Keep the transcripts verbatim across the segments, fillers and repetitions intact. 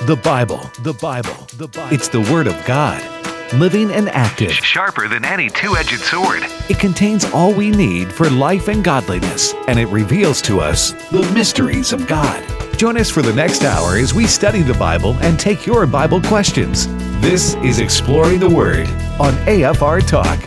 The Bible, the Bible, the Bible. It's the Word of God, living and active. Sharper than any two-edged sword. It contains all we need for life and godliness, and it reveals to us the mysteries of God. Join us for the next hour as we study the Bible and take your Bible questions. This is Exploring the Word on A F R Talk.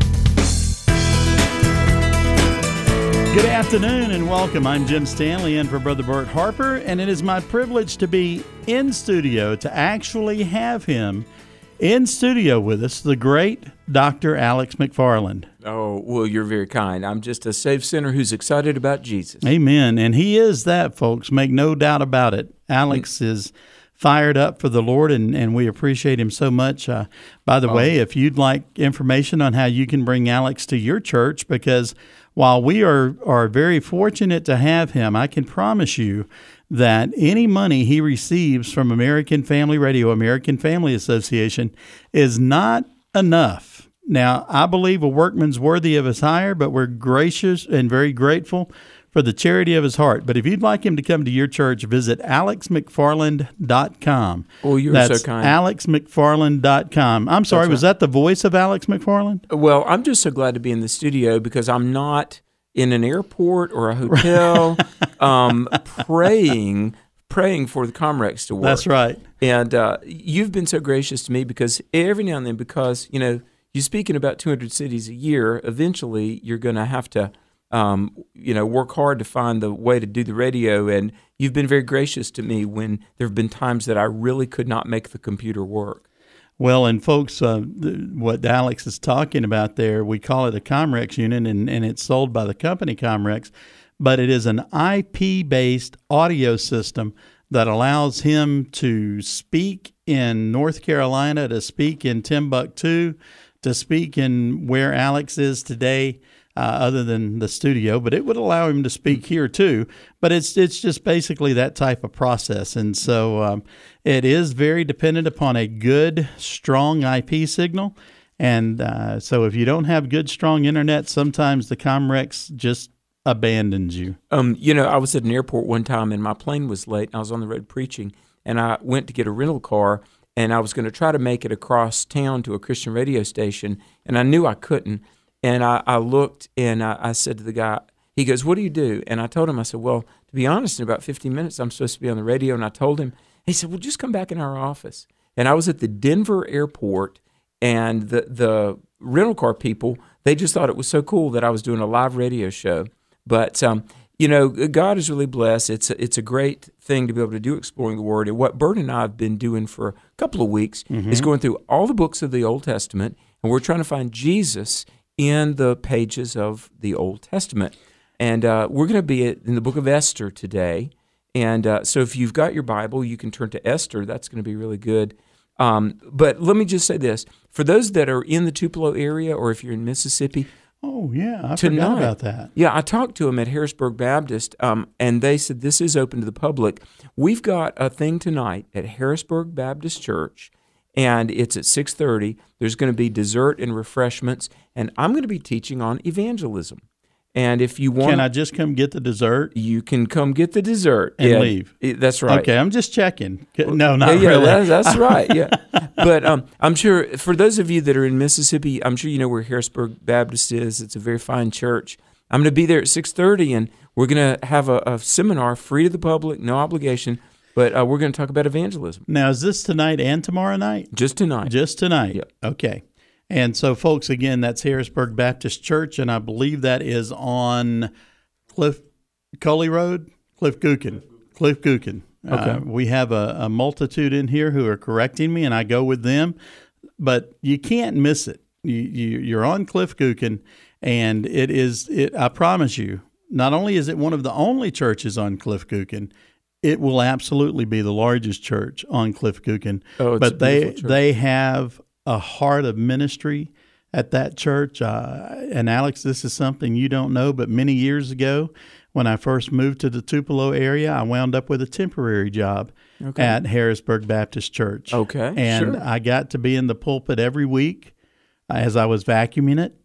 Good afternoon and welcome. I'm Jim Stanley in for Brother Bert Harper, and it is my privilege to be in studio, to actually have him in studio with us, the great Doctor Alex McFarland. Oh, well, you're very kind. I'm just a saved sinner who's excited about Jesus. Amen. And he is that, folks. Make no doubt about it. Alex is fired up for the Lord, and, and we appreciate him so much. Uh, by the oh. way, if you'd like information on how you can bring Alex to your church, because while we are, are very fortunate to have him, I can promise you that any money he receives from American Family Radio, American Family Association, is not enough. Now, I believe a workman's worthy of his hire, but we're gracious and very grateful for the charity of his heart. But if you'd like him to come to your church, visit alex mcfarland dot com. Oh, you're That's so kind. alex mcfarland dot com. I'm sorry, right. Was that the voice of Alex McFarland? Well, I'm just so glad to be in the studio because I'm not in an airport or a hotel um, praying praying for the Comrex to work. That's right. And uh, you've been so gracious to me because every now and then, because, you know, you speak in about two hundred cities a year, eventually you're going to have to Um, you know, work hard to find the way to do the radio, and you've been very gracious to me when there have been times that I really could not make the computer work. Well, and folks, uh, th- what Alex is talking about there, we call it a Comrex unit, and, and it's sold by the company Comrex, but it is an I P-based audio system that allows him to speak in North Carolina, to speak in Timbuktu, to speak in where Alex is today. Uh, other than the studio, but it would allow him to speak here too. But it's it's just basically that type of process. And so um, it is very dependent upon a good, strong I P signal. And uh, so if you don't have good, strong internet, sometimes the Comrex just abandons you. Um, you know, I was at an airport one time and my plane was late. And I was on the road preaching, and I went to get a rental car, and I was going to try to make it across town to a Christian radio station, and I knew I couldn't. And I, I looked, and I, I said to the guy, he goes, "What do you do?" And I told him, I said, "Well, to be honest, in about fifteen minutes, I'm supposed to be on the radio." And I told him, he said, "Well, just come back in our office." And I was at the Denver airport, and the, the rental car people, they just thought it was so cool that I was doing a live radio show. But, um, you know, God is really blessed. It's a, it's a great thing to be able to do Exploring the Word. And what Bert and I have been doing for a couple of weeks mm-hmm. is going through all the books of the Old Testament, and we're trying to find Jesus in the pages of the Old Testament. And uh, we're going to be in the book of Esther today. And uh, so if you've got your Bible, you can turn to Esther. That's going to be really good. Um, but let me just say this. For those that are in the Tupelo area, or if you're in Mississippi, oh, yeah, I tonight, forgot about that. Yeah, I talked to them at Harrisburg Baptist, um, and they said this is open to the public. We've got a thing tonight at Harrisburg Baptist Church, and it's at six thirty. There's going to be dessert and refreshments, and I'm going to be teaching on evangelism. And if you want, can I just come get the dessert? You can come get the dessert and yeah, leave. That's right. Okay, I'm just checking. No, not yeah, yeah, really. That's, that's right. Yeah, but um, I'm sure for those of you that are in Mississippi, I'm sure you know where Harrisburg Baptist is. It's a very fine church. I'm going to be there at six thirty, and we're going to have a, a seminar free to the public, no obligation. But uh, we're going to talk about evangelism. Now, is this tonight and tomorrow night? Just tonight. Just tonight. Yep. Okay. And so, folks, again, that's Harrisburg Baptist Church, and I believe that is on Cliff Coley Road, Cliff Gookin. Cliff Gookin. Okay. Uh, we have a, a multitude in here who are correcting me, and I go with them. But you can't miss it. You, you, you're on Cliff Gookin, and it is, it, I promise you, not only is it one of the only churches on Cliff Gookin, it will absolutely be the largest church on Cliff Gookin. Oh, it's but a they beautiful church. they have a heart of ministry at that church. Uh, and Alex, this is something you don't know, but many years ago, when I first moved to the Tupelo area, I wound up with a temporary job okay. at Harrisburg Baptist Church. Okay, and sure. I got to be in the pulpit every week as I was vacuuming it.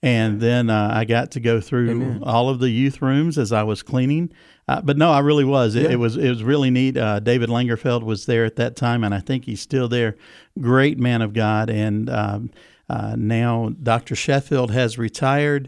And then uh, I got to go through Amen. all of the youth rooms as I was cleaning. Uh, but no, I really was. It, Yeah. it was it was really neat. Uh, David Langerfeld was there at that time, and I think he's still there. Great man of God. And um, uh, now Doctor Sheffield has retired,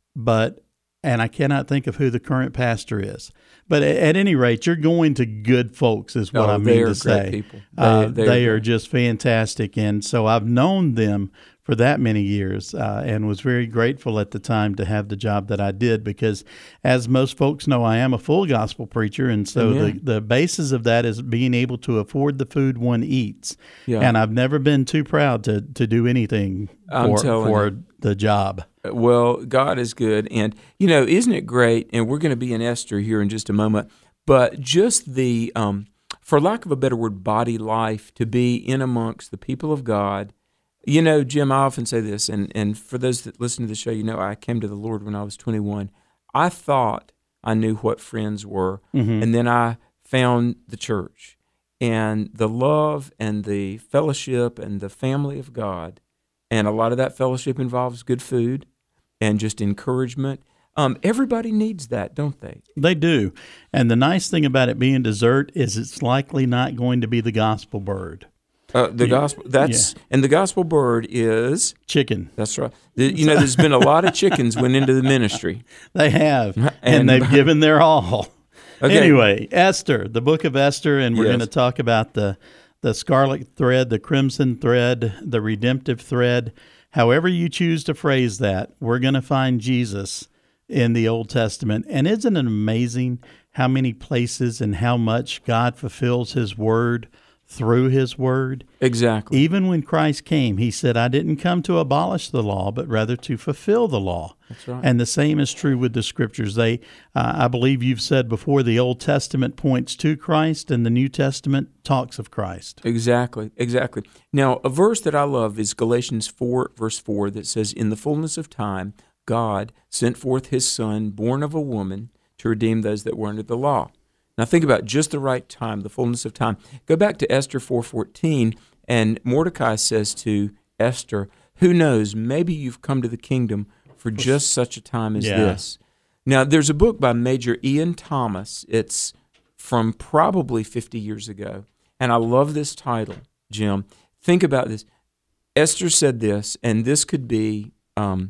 but and I cannot think of who the current pastor is. But at, at any rate, you're going to good folks, is what Oh, I they mean are to great say. people. They- Uh, they they are are great. just fantastic, and so I've known them for that many years, uh, and was very grateful at the time to have the job that I did, because as most folks know, I am a full gospel preacher, and so the, Amen. the basis of that is being able to afford the food one eats. Yeah. And I've never been too proud to, to do anything I'm for, telling for you. the job. Well, God is good. And, you know, isn't it great? And we're going to be in Esther here in just a moment. But just the, um, for lack of a better word, body life, to be in amongst the people of God. You know, Jim, I often say this, and, and for those that listen to the show, you know, I came to the Lord when I was twenty-one. I thought I knew what friends were, Mm-hmm. and then I found the church and the love and the fellowship and the family of God. And a lot of that fellowship involves good food and just encouragement. Um, everybody needs that, don't they? They do. And the nice thing about it being dessert is it's likely not going to be the gospel bird. Uh, the gospel, that's, and the gospel bird is, Chicken. that's right. The, you know, there's been a lot of chickens went into the ministry. They have, and, And- they've given their all. Okay. Anyway, Esther, the book of Esther, and we're Yes. going to talk about the the scarlet thread, the crimson thread, the redemptive thread. However you choose to phrase that, we're going to find Jesus in the Old Testament. And isn't it amazing how many places and how much God fulfills His word through His word? Exactly. Even when Christ came, He said, I didn't come to abolish the law, but rather to fulfill the law. That's right. And the same is true with the Scriptures. They, uh, I believe you've said before, the Old Testament points to Christ, and the New Testament talks of Christ. Exactly, exactly. Now, a verse that I love is Galatians four, verse four, that says, in the fullness of time, God sent forth His Son, born of a woman, to redeem those that were under the law. Now think about just the right time, the fullness of time. Go back to Esther four fourteen, and Mordecai says to Esther, who knows, maybe you've come to the kingdom for just such a time as Yeah. this. Now, there's a book by Major Ian Thomas. It's from probably fifty years ago, and I love this title, Jim. Think about this. Esther said this, and this could be um,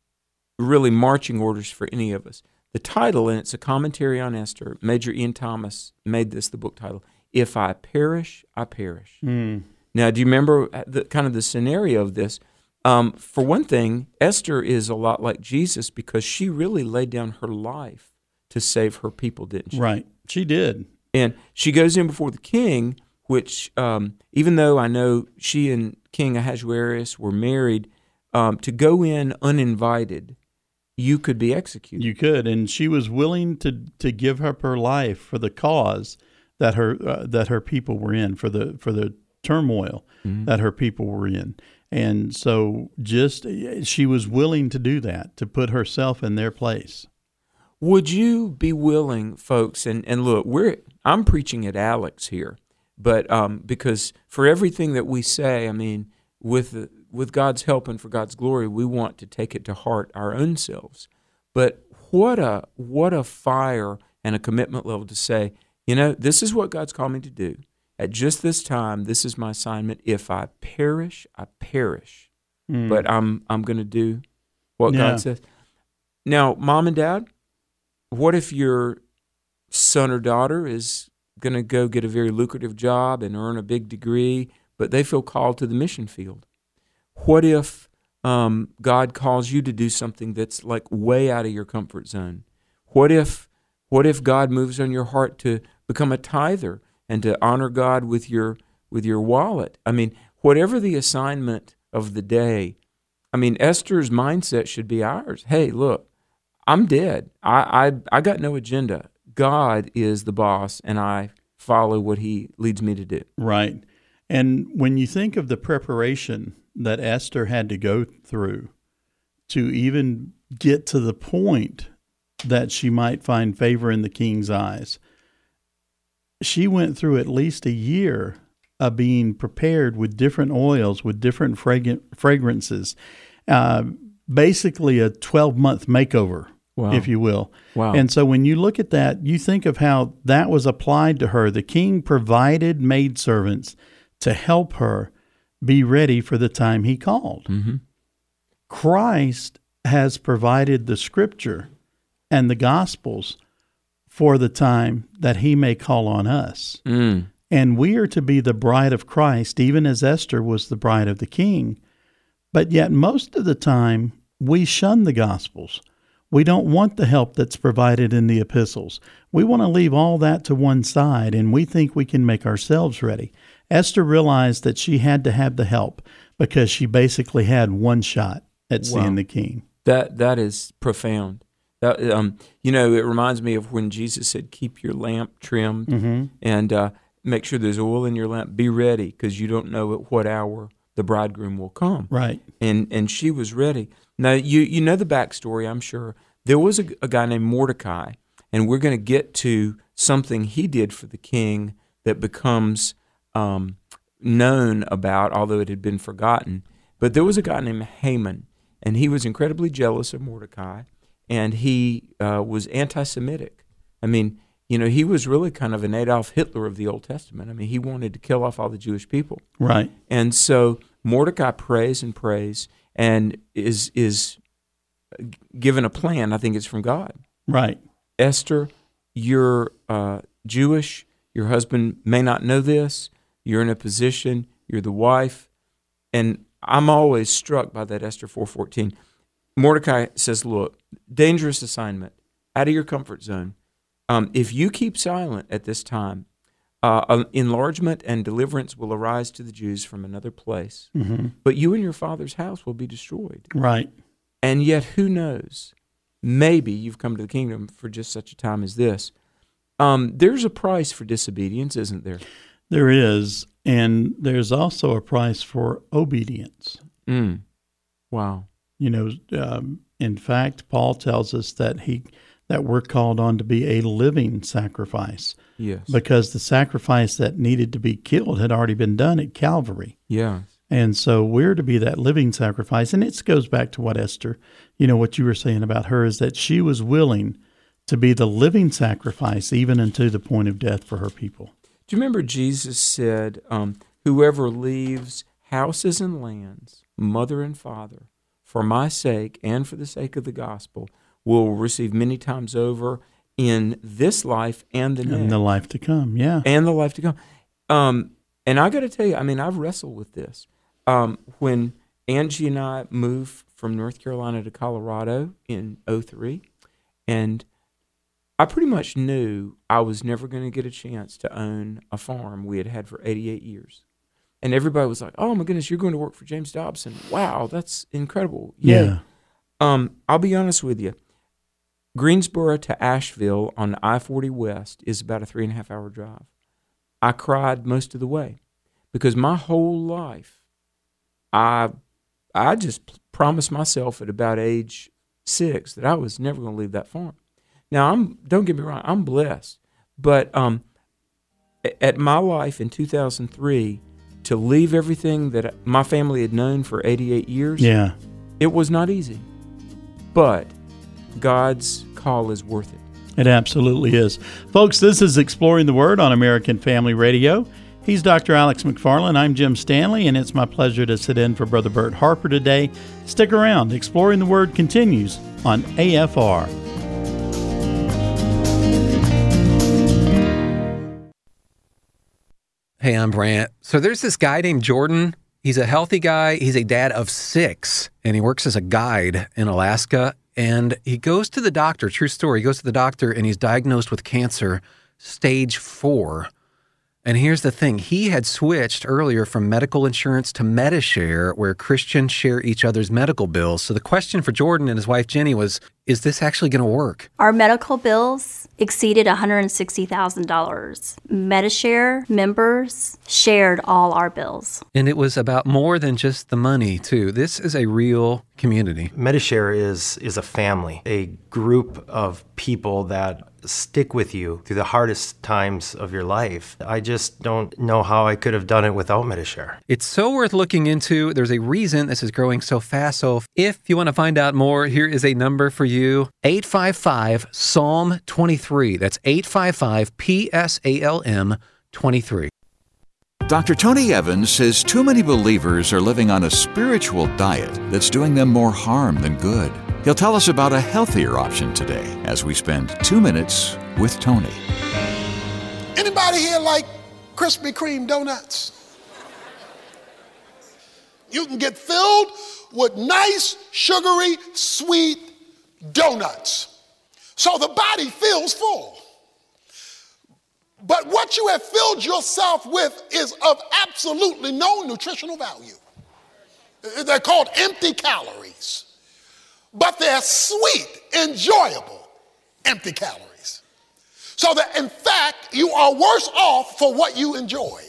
really marching orders for any of us. The title, and it's a commentary on Esther, Major Ian Thomas made this the book title, If I Perish, I Perish. Mm. Now, do you remember the kind of the scenario of this? Um, for one thing, Esther is a lot like Jesus because she really laid down her life to save her people, didn't she? Right. She did. And she goes in before the king, which um, even though I know she and King Ahasuerus were married, um, to go in uninvited, you could be executed. You could, and she was willing to to give up her life for the cause that her uh, that her people were in, for the for the turmoil Mm-hmm. that her people were in. And so just she was willing to do that, to put herself in their place. Would you be willing, folks, and, and look, we're I'm preaching at Alex here, but um, because for everything that we say, I mean, with the, with God's help and for God's glory, we want to take it to heart our own selves. But what a what a fire and a commitment level to say, you know, this is what God's called me to do. At just this time, this is my assignment. If I perish, I perish. Mm. But I'm I'm going to do what Yeah. God says. Now, Mom and Dad, what if your son or daughter is going to go get a very lucrative job and earn a big degree, but they feel called to the mission field? What if um, God calls you to do something that's like way out of your comfort zone? What if what if God moves on your heart to become a tither and to honor God with your with your wallet? I mean, whatever the assignment of the day, I mean, Esther's mindset should be ours. Hey, look, I'm dead. I, I I got no agenda. God is the boss, and I follow what He leads me to do. Right. And when you think of the preparation that Esther had to go through to even get to the point that she might find favor in the king's eyes, she went through at least a year of being prepared with different oils, with different frag- fragrances. Uh, basically a twelve-month makeover, Wow. if you will. Wow. And so when you look at that, you think of how that was applied to her. The king provided maidservants to help her be ready for the time he called. Mm-hmm. Christ has provided the scripture and the gospels for the time that he may call on us. Mm. And we are to be the bride of Christ, even as Esther was the bride of the king. But yet most of the time, we shun the gospels. We don't want the help that's provided in the epistles. We want to leave all that to one side, and we think we can make ourselves ready. Esther realized that she had to have the help because she basically had one shot at Wow. seeing the king. That that is profound. That, um, you know, it reminds me of when Jesus said, "Keep your lamp trimmed, Mm-hmm. and uh, make sure there's oil in your lamp. Be ready, because you don't know at what hour the bridegroom will come." Right. And and she was ready. Now you you know the backstory, I'm sure. There was a, a guy named Mordecai, and we're going to get to something he did for the king that becomes um, known about, although it had been forgotten. But there was a guy named Haman, and he was incredibly jealous of Mordecai, and he uh, was anti-Semitic. I mean, you know, he was really kind of an Adolf Hitler of the Old Testament. I mean, he wanted to kill off all the Jewish people. Right. And so Mordecai prays and prays and is is given a plan. I think it's from God. Right. Esther, you're uh, Jewish. Your husband may not know this. You're in a position. You're the wife. And I'm always struck by that Esther four fourteen. Mordecai says, look, dangerous assignment, out of your comfort zone. Um, if you keep silent at this time, uh, enlargement and deliverance will arise to the Jews from another place. Mm-hmm. But you and your father's house will be destroyed. Right. And yet, who knows? Maybe you've come to the kingdom for just such a time as this. Um, there's a price for disobedience, isn't there? There is. And there's also a price for obedience. Mm. Wow. You know, um, in fact, Paul tells us that he that we're called on to be a living sacrifice. Yes. Because the sacrifice that needed to be killed had already been done at Calvary. Yeah. And so we're to be that living sacrifice. And it goes back to what Esther, you know, what you were saying about her is that she was willing to be the living sacrifice even unto the point of death for her people. Do you remember Jesus said, um, whoever leaves houses and lands, mother and father, for my sake and for the sake of the gospel, will receive many times over in this life and the next. And the life to come, yeah. And the life to come. Um, and I got to tell you, I mean, I've wrestled with this. Um, when Angie and I moved from North Carolina to Colorado in oh three, and I pretty much knew I was never going to get a chance to own a farm we had had for eighty-eight years. And everybody was like, oh, my goodness, you're going to work for James Dobson. Wow, that's incredible. Yay. Yeah. Um, I'll be honest with you. Greensboro to Asheville on I forty West is about a three and a half hour drive. I cried most of the way because my whole life, I I just promised myself at about age six that I was never going to leave that farm. Now, I'm don't get me wrong, I'm blessed, but um, at my life in two thousand three, to leave everything that my family had known for eighty-eight years, Yeah. it was not easy, but God's call is worth it. It absolutely is. Folks, this is Exploring the Word on American Family Radio. He's Doctor Alex McFarland. I'm Jim Stanley, and it's my pleasure to sit in for Brother Bert Harper today. Stick around. Exploring the Word continues on A F R. Hey, I'm Brant. So there's this guy named Jordan. He's a healthy guy. He's a dad of six, and he works as a guide in Alaska. And he goes to the doctor, true story, he goes to the doctor, and he's diagnosed with cancer, stage four. And here's the thing. He had switched earlier from medical insurance to Medishare, where Christians share each other's medical bills. So the question for Jordan and his wife Jenny was, is this actually going to work? Our medical bills exceeded one hundred sixty thousand dollars. MediShare members shared all our bills. And it was about more than just the money, too. This is a real community. MediShare is is a family, a group of people that stick with you through the hardest times of your life. I just don't know how I could have done it without MediShare. It's so worth looking into. There's a reason this is growing so fast. So if you want to find out more, here is a number for you, eight five five, S A L M twenty-three. That's eight five five, P S A L M twenty-three. Doctor Tony Evans says too many believers are living on a spiritual diet that's doing them more harm than good. He'll tell us about a healthier option today as we spend two minutes with Tony. Anybody here like Krispy Kreme donuts? You can get filled with nice, sugary, sweet donuts. So the body feels full. But what you have filled yourself with is of absolutely no nutritional value. They're called empty calories. But they're sweet, enjoyable, empty calories. So that, in fact, you are worse off for what you enjoyed.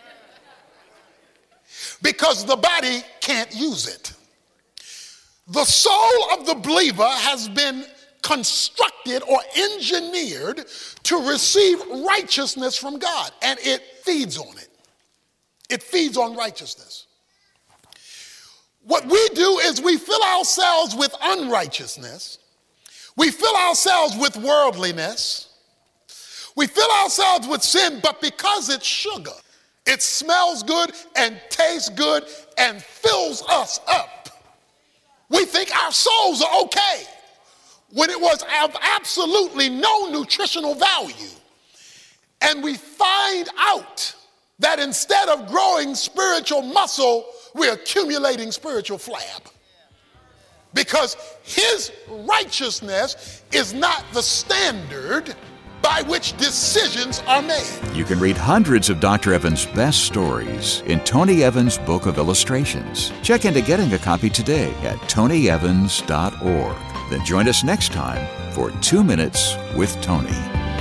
Because the body can't use it. The soul of the believer has been constructed or engineered to receive righteousness from God, and it feeds on it. It feeds on righteousness. What we do is we fill ourselves with unrighteousness. We fill ourselves with worldliness. We fill ourselves with sin, but because it's sugar, it smells good and tastes good and fills us up. We think our souls are okay when it was of absolutely no nutritional value. And we find out that instead of growing spiritual muscle, we're accumulating spiritual flab. Because his righteousness is not the standard by which decisions are made. You can read hundreds of Doctor Evans' best stories in Tony Evans' Book of Illustrations. Check into getting a copy today at tony evans dot org. Then join us next time for Two Minutes with Tony.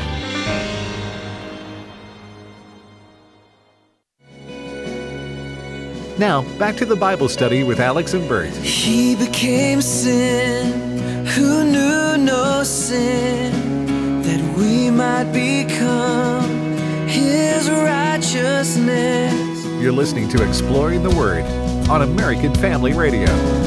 Now, back to the Bible study with Alex and Bert. He became sin who knew no sin, that we might become his righteousness. You're listening to Exploring the Word on American Family Radio.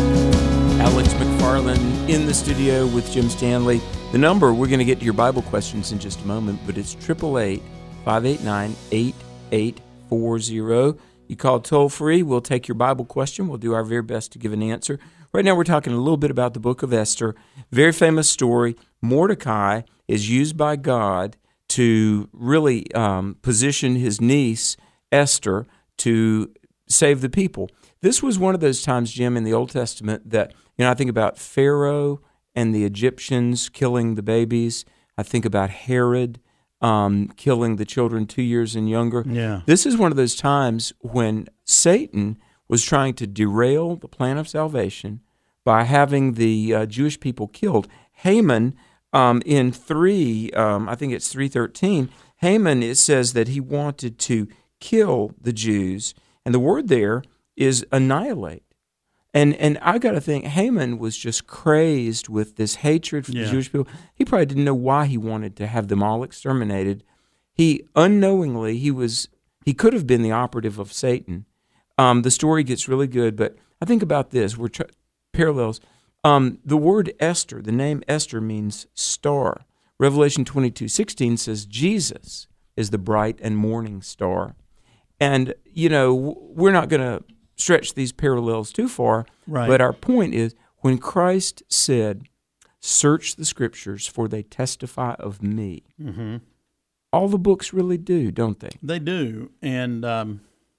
Alex McFarland in the studio with Jim Stanley. The number, we're going to get to your Bible questions in just a moment, but it's eight eight eight, five eight nine, eight eight four zero. You call toll-free. We'll take your Bible question. We'll do our very best to give an answer. Right now we're talking a little bit about the book of Esther. Very famous story. Mordecai is used by God to really um, position his niece, Esther, to save the people. This was one of those times, Jim, in the Old Testament that, you know, I think about Pharaoh and the Egyptians killing the babies. I think about Herod Um, killing the children two years and younger. Yeah. This is one of those times when Satan was trying to derail the plan of salvation by having the uh, Jewish people killed. Haman, um, in three, um, I think it's three thirteen, Haman, it says that he wanted to kill the Jews, and the word there is annihilate. And and I got to think, Haman was just crazed with this hatred for Yeah. the Jewish people. He probably didn't know why he wanted to have them all exterminated. He unknowingly, he was he could have been the operative of Satan. Um, the story gets really good, but I think about this. We're tr- parallels. Um, the word Esther, the name Esther means star. Revelation twenty-two sixteen says Jesus is the bright and morning star. And, you know, we're not going to stretch these parallels too far, Right. but our point is when Christ said, search the scriptures for they testify of me, Mm-hmm. all the books really do, don't they? They do. And, um,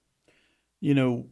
you know,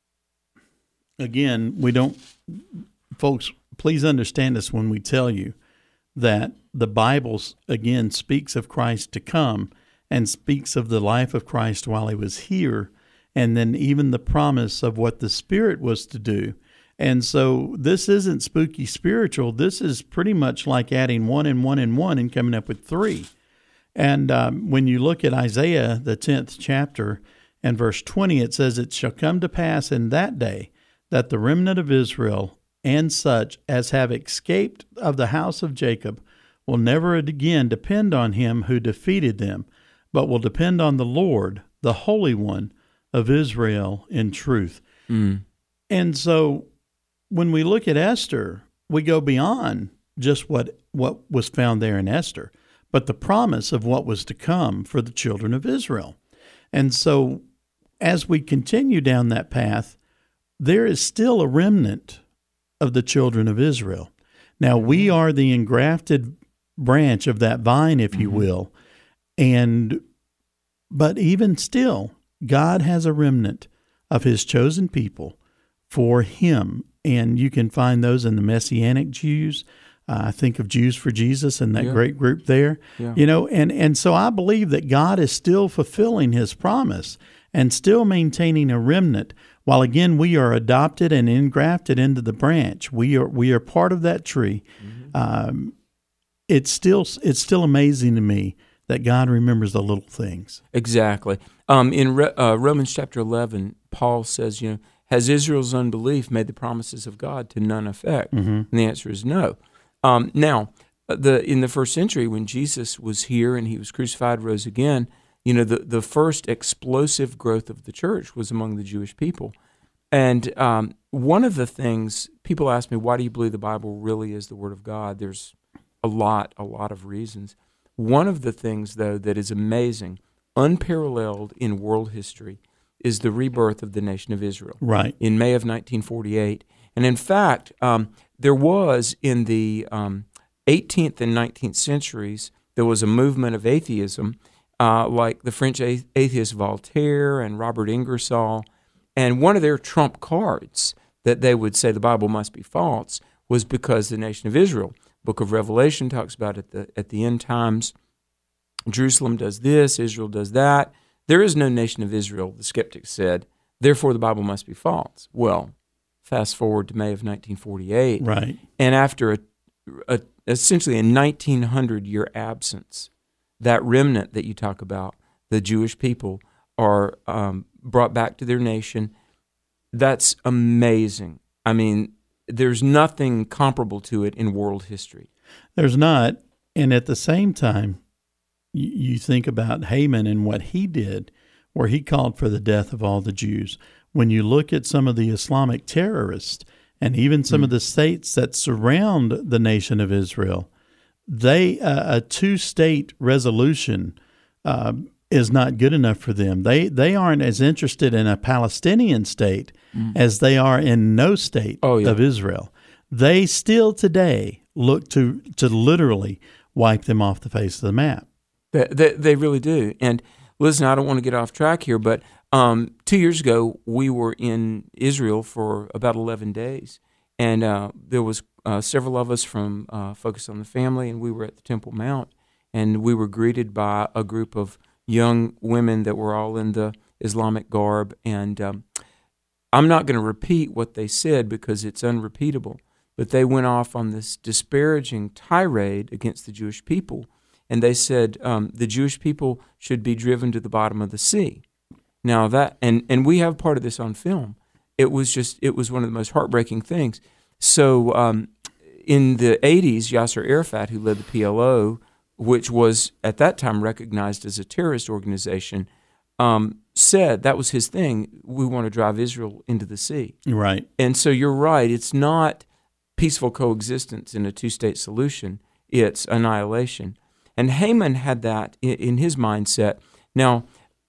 again, we don't, folks, please understand us when we tell you that the Bible, again, speaks of Christ to come and speaks of the life of Christ while he was here, and then even the promise of what the Spirit was to do. And so this isn't spooky spiritual. This is pretty much like adding one and one and one and coming up with three. And um, when you look at Isaiah, the tenth chapter, and verse twenty, it says, "It shall come to pass in that day that the remnant of Israel and such as have escaped of the house of Jacob will never again depend on him who defeated them, but will depend on the Lord, the Holy One of Israel, in truth." Mm. And so when we look at Esther, we go beyond just what, what was found there in Esther, but the promise of what was to come for the children of Israel. And so as we continue down that path, there is still a remnant of the children of Israel. Now, we are the engrafted branch of that vine, if you will, and but even still, God has a remnant of his chosen people for him, and you can find those in the Messianic Jews. Uh, I think of Jews for Jesus and that Yeah. great group there, Yeah. you know, and, and so I believe that God is still fulfilling his promise and still maintaining a remnant. While again, we are adopted and engrafted into the branch, we are we are part of that tree. Mm-hmm. Um, it's still it's still amazing to me that God remembers the little things. Exactly. Um, in Re- uh, Romans chapter eleven, Paul says, you know, has Israel's unbelief made the promises of God to none effect? Mm-hmm. And the answer is no. Um, now, the in the first century, when Jesus was here and he was crucified, rose again, you know, the, the first explosive growth of the church was among the Jewish people. And um, one of the things, people ask me, why do you believe the Bible really is the Word of God? There's a lot, a lot of reasons. One of the things, though, that is amazing, unparalleled in world history, is the rebirth of the nation of Israel. Right. In May of nineteen forty-eight. And in fact, um, there was in the um, eighteenth and nineteenth centuries, there was a movement of atheism, uh, like the French atheist Voltaire and Robert Ingersoll. And one of their trump cards that they would say the Bible must be false was because the nation of Israel. Book of Revelation talks about at the at the end times, Jerusalem does this, Israel does that. There is no nation of Israel, the skeptics said, therefore the Bible must be false. Well, fast forward to May of nineteen forty-eight. Right. And after a, a essentially a nineteen hundred year absence, that remnant that you talk about, the Jewish people, are um, brought back to their nation. That's amazing. I mean, there's nothing comparable to it in world history. There's not. And at the same time, you, you think about Haman and what he did, where he called for the death of all the Jews. When you look at some of the Islamic terrorists and even some mm. of the states that surround the nation of Israel, they uh, a two-state resolution uh, is not good enough for them. They they aren't as interested in a Palestinian state mm. as they are in no state oh, yeah. of Israel. They still today look to to literally wipe them off the face of the map. They, they, they really do. And listen, I don't want to get off track here, but um, two years ago we were in Israel for about eleven days, and uh, there was uh, several of us from uh, Focus on the Family, and we were at the Temple Mount, and we were greeted by a group of young women that were all in the Islamic garb, and um, I'm not going to repeat what they said because it's unrepeatable, but they went off on this disparaging tirade against the Jewish people, and they said um, the Jewish people should be driven to the bottom of the sea. Now that, and, and we have part of this on film. It was just, it was one of the most heartbreaking things. So um, in the eighties, Yasser Arafat, who led the P L O, which was at that time recognized as a terrorist organization, um, said that was his thing. We want to drive Israel into the sea. Right. And so you're right. It's not peaceful coexistence in a two-state solution. It's annihilation. And Haman had that in, in his mindset. Now,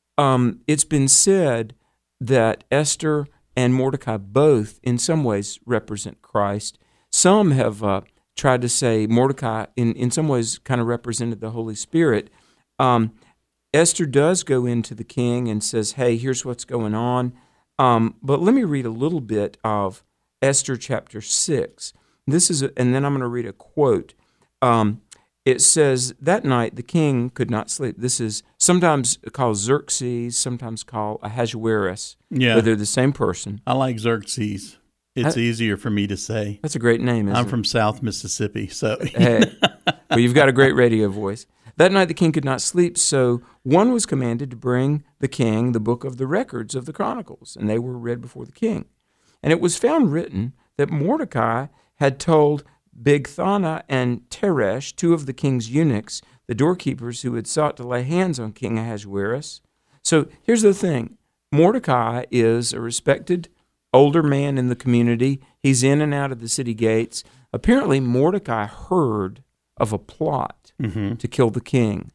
um, it's been said that Esther and Mordecai both, in some ways, represent Christ. Some have uh, tried to say Mordecai, in, in some ways, kind of represented the Holy Spirit. Um, Esther does go into the king and says, hey, here's what's going on. Um, but let me read a little bit of Esther chapter six. This is, a, and then I'm going to read a quote. Um, it says, that night the king could not sleep. This is sometimes called Xerxes, sometimes called Ahasuerus. Yeah. But they're the same person. I like Xerxes. It's I, easier for me to say. That's a great name, isn't I'm it? from South Mississippi, so. Hey, well, you've got a great radio voice. That night the king could not sleep, so one was commanded to bring the king the book of the records of the Chronicles, and they were read before the king. And it was found written that Mordecai had told Bigthana and Teresh, two of the king's eunuchs, the doorkeepers who had sought to lay hands on King Ahasuerus. So here's the thing. Mordecai is a respected older man in the community. He's in and out of the city gates. Apparently, Mordecai heard of a plot mm-hmm. to kill the king.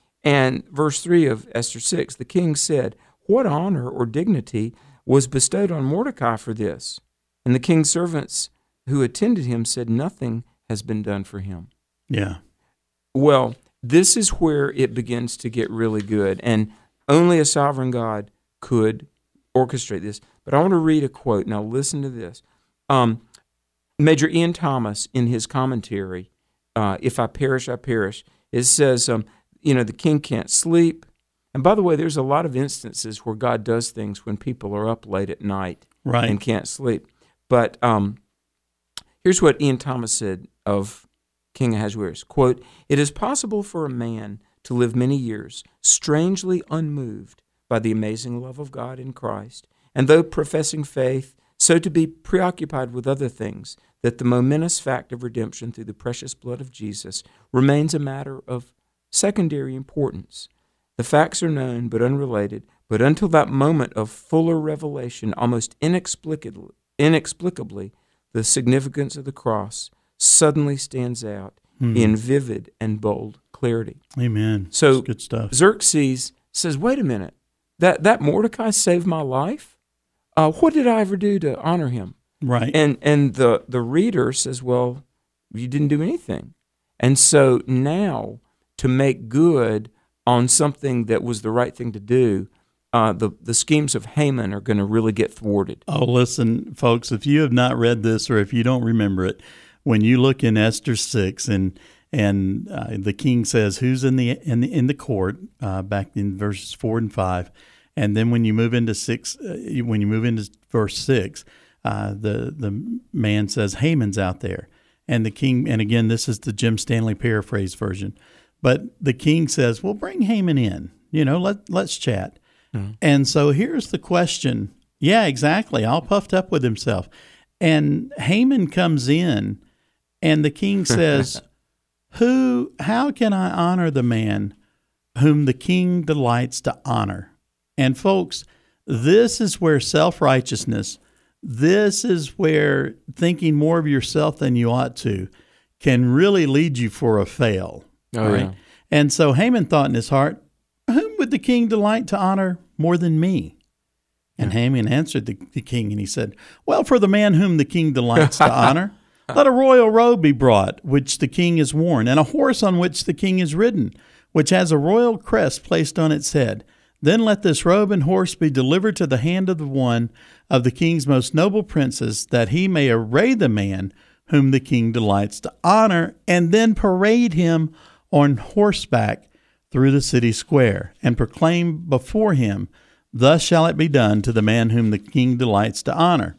And verse three of Esther six, the king said, "What honor or dignity was bestowed on Mordecai for this?" And the king's servants who attended him said, "Nothing has been done for him." Yeah. Well, this is where it begins to get really good. And only a sovereign God could orchestrate this. But I want to read a quote. Now listen to this. Um, Major Ian Thomas, in his commentary, uh, "If I perish, I perish," it says, um, you know, the king can't sleep. And by the way, there's a lot of instances where God does things when people are up late at night right. and can't sleep. But um, here's what Ian Thomas said of King Ahasuerus, quote, "It is possible for a man to live many years, strangely unmoved by the amazing love of God in Christ, and though professing faith, so to be preoccupied with other things, that the momentous fact of redemption through the precious blood of Jesus remains a matter of secondary importance. The facts are known but unrelated, but until that moment of fuller revelation, almost inexplicably, inexplicably the significance of the cross suddenly stands out mm-hmm. in vivid and bold clarity." Amen. So That's good stuff. Xerxes says, wait a minute, that, that Mordecai saved my life? Uh, what did I ever do to honor him? Right. And and the, the reader says, well, you didn't do anything. And so now, to make good on something that was the right thing to do, uh, the, the schemes of Haman are going to really get thwarted. Oh, listen, folks, if you have not read this or if you don't remember it, when you look in Esther six and and uh, the king says who's in the in the, in the court uh, back in verses four and five, and then when you move into six, uh, when you move into verse six, uh, the the man says Haman's out there, and the king, and again this is the Jim Stanley paraphrase version, but the king says, well, bring Haman in, you know, let let's chat. Mm-hmm. And so here's the question. Yeah, exactly. All puffed up with himself, and Haman comes in. And the king says, "Who? How can I honor the man whom the king delights to honor?" And folks, this is where self-righteousness, this is where thinking more of yourself than you ought to can really lead you for a fail. Oh, right? Yeah. And so Haman thought in his heart, "Whom would the king delight to honor more than me?" And yeah. Haman answered the, the king, and he said, "Well, for the man whom the king delights to honor, let a royal robe be brought, which the king has worn, and a horse on which the king is ridden, which has a royal crest placed on its head. Then let this robe and horse be delivered to the hand of the one of the king's most noble princes, that he may array the man whom the king delights to honor, and then parade him on horseback through the city square, and proclaim before him, thus shall it be done to the man whom the king delights to honor."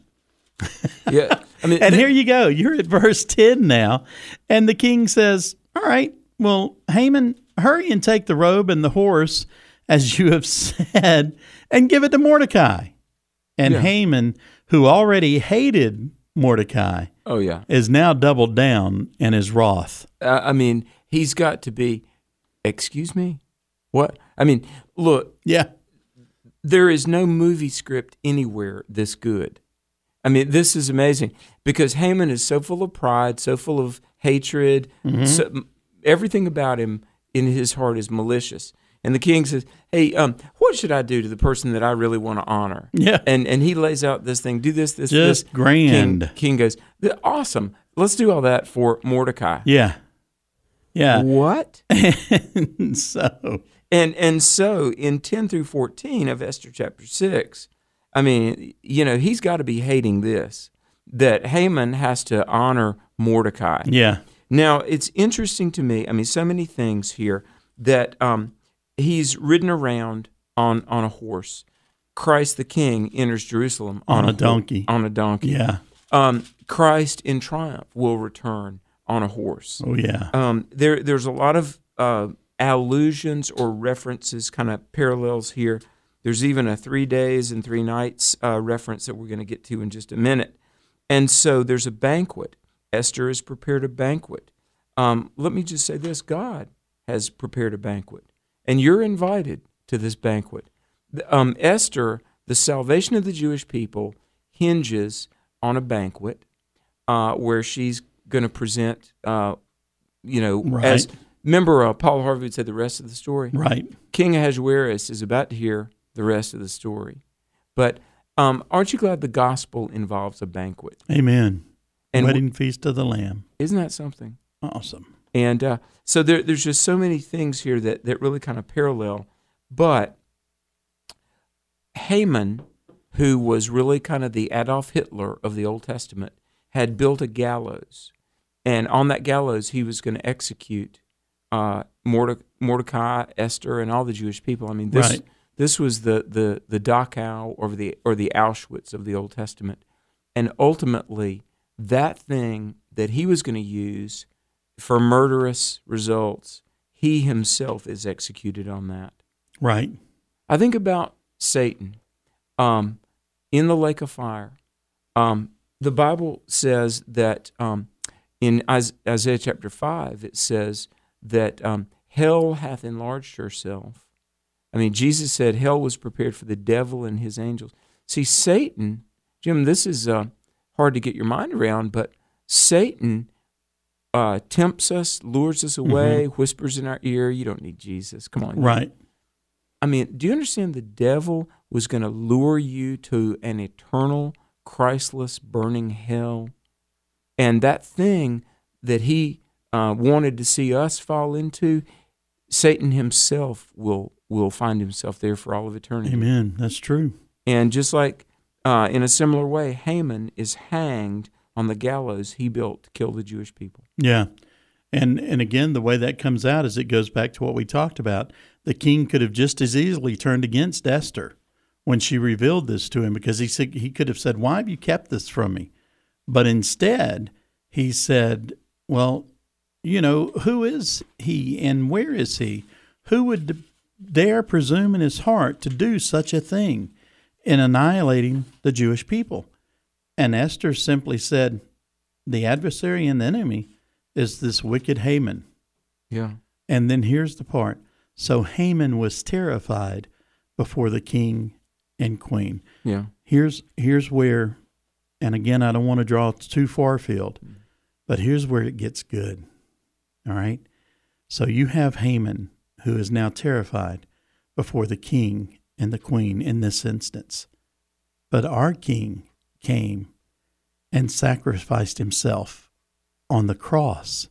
Yeah. I mean, and th- here you go. You're at verse ten now. And the king says, "All right, well, Haman, hurry and take the robe and the horse, as you have said, and give it to Mordecai." And yeah. Haman, who already hated Mordecai, oh yeah, is now doubled down and is wroth. Uh, I mean, he's got to be, excuse me? What? I mean, look. Yeah. There is no movie script anywhere this good. I mean, this is amazing because Haman is so full of pride, so full of hatred. Mm-hmm. So, everything about him in his heart is malicious. And the king says, "Hey, um, what should I do to the person that I really want to honor?" Yeah. And and he lays out this thing, do this, this, Just this. grand. King, king goes, "Awesome. Let's do all that for Mordecai." Yeah. Yeah. What? And so. And and so in ten through fourteen of Esther chapter six, I mean, you know, he's got to be hating this, that Haman has to honor Mordecai. Yeah. Now, it's interesting to me, I mean, so many things here, that um, he's ridden around on, on a horse. Christ the King enters Jerusalem On on, a donkey. On a donkey. Yeah. Um, Christ in triumph will return on a horse. Oh, yeah. Um, there, there's a lot of uh, allusions or references, kind of parallels here. There's even a three days and three nights uh, reference that we're going to get to in just a minute. And so there's a banquet. Esther has prepared a banquet. Um, let me just say this. God has prepared a banquet, and you're invited to this banquet. Um, Esther, the salvation of the Jewish people, hinges on a banquet uh, where she's going to present, uh, you know, Right. as remember uh, Paul Harvey would say the rest of the story. Right. King Ahasuerus is about to hear the rest of the story, but um, aren't you glad the gospel involves a banquet? Amen. And Wedding feast of the Lamb. Isn't that something? Awesome. And uh, so there, there's just so many things here that, that really kind of parallel. But Haman, who was really kind of the Adolf Hitler of the Old Testament, had built a gallows. And on that gallows, he was going to execute uh, Morde- Mordecai, Esther, and all the Jewish people. I mean, this Right. this was the, the, the Dachau or the, or the Auschwitz of the Old Testament. And ultimately, that thing that he was going to use for murderous results, he himself is executed on that. Right. I think about Satan um, in the lake of fire. Um, the Bible says that um, in Isaiah chapter five, it says that um, hell hath enlarged herself. I mean, Jesus said hell was prepared for the devil and his angels. See, Satan, Jim, this is uh, hard to get your mind around, but Satan uh, tempts us, lures us away, mm-hmm. whispers in our ear, you don't need Jesus. Come on. Right. I mean, do you understand the devil was going to lure you to an eternal, Christless, burning hell? And that thing that he uh, wanted to see us fall into, Satan himself will will find himself there for all of eternity. Amen. That's true. And just like uh, in a similar way, Haman is hanged on the gallows he built to kill the Jewish people. Yeah. And and again, the way that comes out is it goes back to what we talked about. The king could have just as easily turned against Esther when she revealed this to him, because he said, he could have said, "Why have you kept this from me?" But instead, he said, "Well, you know, who is he and where is he? Who would dare presume in his heart to do such a thing in annihilating the Jewish people?" And Esther simply said, "The adversary and the enemy is this wicked Haman." Yeah. And then here's the part. So Haman was terrified before the king and queen. Yeah. Here's here's where, and again, I don't want to draw too far afield, but here's where it gets good. All right? So you have Haman, who is now terrified before the king and the queen in this instance. But our king came and sacrificed himself on the cross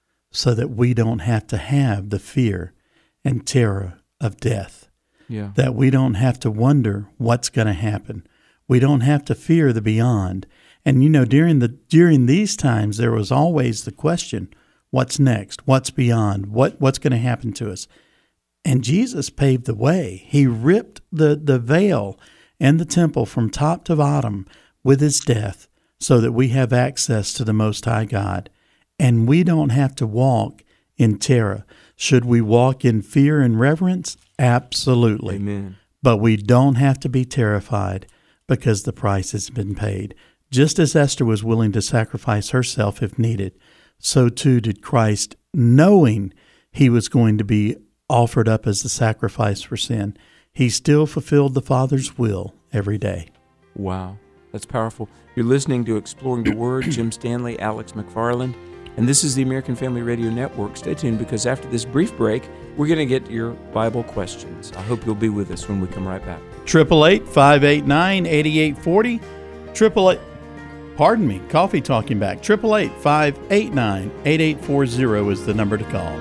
so that we don't have to have the fear and terror of death. Yeah. That we don't have to wonder what's going to happen. We don't have to fear the beyond. And you know, during the during these times, there was always the question, what's next? What's beyond? What what's going to happen to us? And Jesus paved the way. He ripped the, the veil in the temple from top to bottom with his death so that we have access to the Most High God. And we don't have to walk in terror. Should we walk in fear and reverence? Absolutely. Amen. But we don't have to be terrified because the price has been paid. Just as Esther was willing to sacrifice herself if needed, so too did Christ, knowing he was going to be offered up as the sacrifice for sin. He still fulfilled the Father's will every day. Wow, that's powerful. You're listening to Exploring the Word, Jim Stanley, Alex McFarland, and this is the American Family Radio Network. Stay tuned, because after this brief break, we're going to get your Bible questions. I hope you'll be with us when we come right back. eight eight eight, five eight nine, eight eight four zero. Triple eight, pardon me, Coffee Talking Back. eight eight eight, five eight nine, eight eight four zero is the number to call.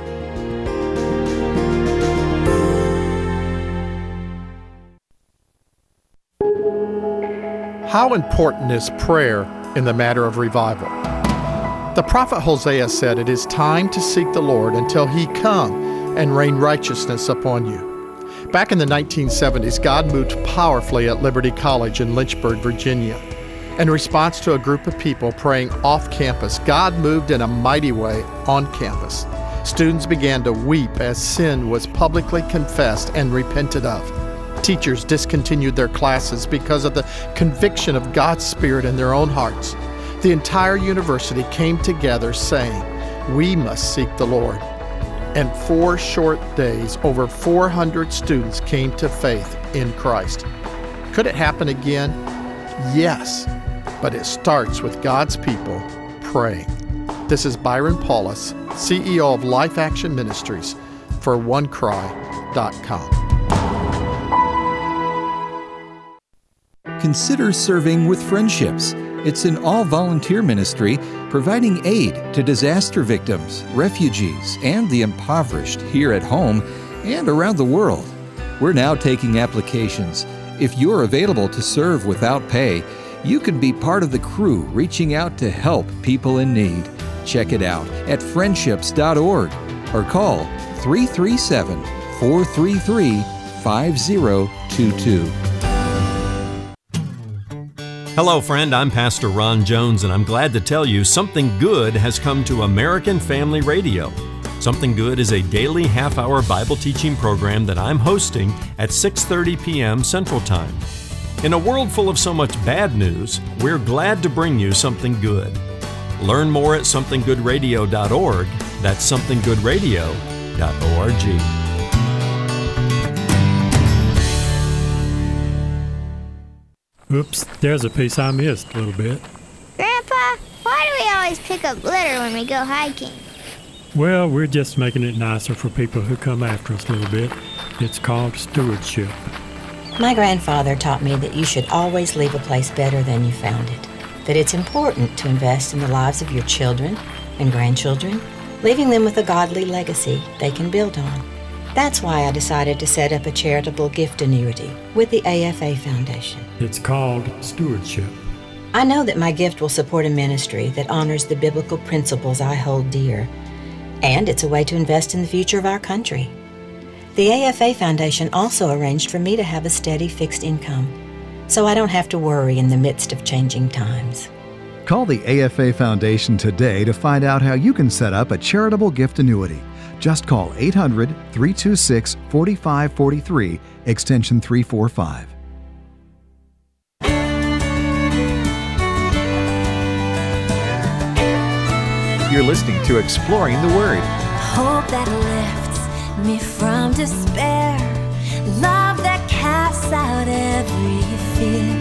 How important is prayer in the matter of revival? The prophet Hosea said, "It is time to seek the Lord until he come and rain righteousness upon you." Back in the nineteen seventies, God moved powerfully at Liberty College in Lynchburg, Virginia. In response to a group of people praying off campus, God moved in a mighty way on campus. Students began to weep as sin was publicly confessed and repented of. Teachers discontinued their classes because of the conviction of God's Spirit in their own hearts. The entire university came together saying, "We must seek the Lord." In four short days, over four hundred students came to faith in Christ. Could it happen again? Yes, but it starts with God's people praying. This is Byron Paulus, C E O of Life Action Ministries for one cry dot com. Consider serving with Friendships. It's an all-volunteer ministry providing aid to disaster victims, refugees, and the impoverished here at home and around the world. We're now taking applications. If you're available to serve without pay, you can be part of the crew reaching out to help people in need. Check it out at friendships dot org or call three three seven, four three three, five zero two two. Hello, friend. I'm Pastor Ron Jones, and I'm glad to tell you something good has come to American Family Radio. Something Good is a daily half-hour Bible teaching program that I'm hosting at six thirty p.m. Central Time. In a world full of so much bad news, we're glad to bring you something good. Learn more at something good radio dot org. That's something good radio dot org. Oops, there's a piece I missed a little bit. Grandpa, why do we always pick up litter when we go hiking? Well, we're just making it nicer for people who come after us a little bit. It's called stewardship. My grandfather taught me that you should always leave a place better than you found it. That it's important to invest in the lives of your children and grandchildren, leaving them with a godly legacy they can build on. That's why I decided to set up a charitable gift annuity with the A F A Foundation. It's called stewardship. I know that my gift will support a ministry that honors the biblical principles I hold dear, and it's a way to invest in the future of our country. The A F A Foundation also arranged for me to have a steady fixed income, so I don't have to worry in the midst of changing times. Call the A F A Foundation today to find out how you can set up a charitable gift annuity. Just call eight hundred, three two six, four five four three, extension three forty-five. You're listening to Exploring the Word. Hope that lifts me from despair. Love that casts out every fear.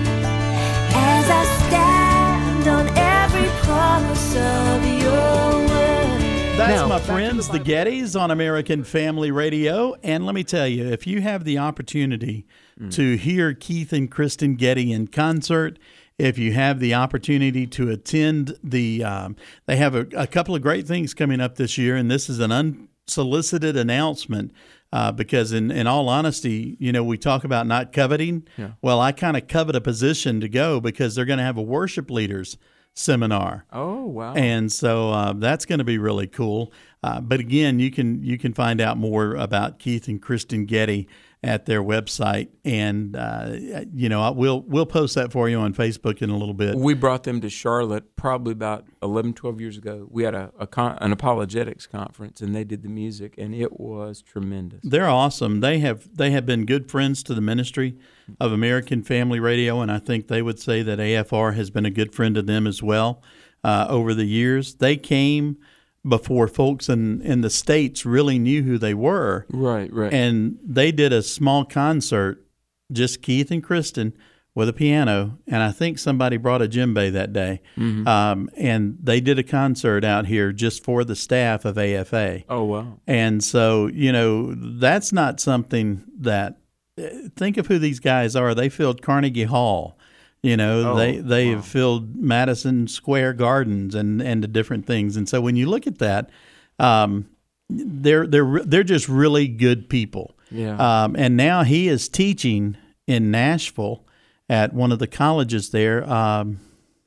As I stand on every promise of your word. That's Now, my friends, the Gettys on American Family Radio. And let me tell you, if you have the opportunity mm. to hear Keith and Kristen Getty in concert, if you have the opportunity to attend the, um, they have a, a couple of great things coming up this year, and this is an unsolicited announcement uh, because in, in all honesty, you know, we talk about not coveting. Yeah. Well, I kind of covet a position to go because they're going to have a worship leaders seminar. Oh, wow. And so uh, that's going to be really cool. Uh, but again, you can you can find out more about Keith and Kristen Getty at their website, and uh, you know we'll we'll post that for you on Facebook in a little bit. We brought them to Charlotte probably about eleven, twelve years ago. We had a, a con- an apologetics conference, and they did the music, and it was tremendous. They're awesome. They have they have been good friends to the ministry of American Family Radio, and I think they would say that A F R has been a good friend to them as well uh, over the years. They came before folks in, in the States really knew who they were. Right, right. And they did a small concert, just Keith and Kristen with a piano, and I think somebody brought a djembe that day. Mm-hmm. Um, and they did a concert out here just for the staff of A F A. Oh, wow. And so, you know, that's not something that, think of who these guys are. They filled Carnegie Hall. You know, oh, they they wow. have filled Madison Square Gardens and, and the different things. And so when you look at that, um, they're they're they're just really good people. Yeah. Um, and now he is teaching in Nashville at one of the colleges there. Um,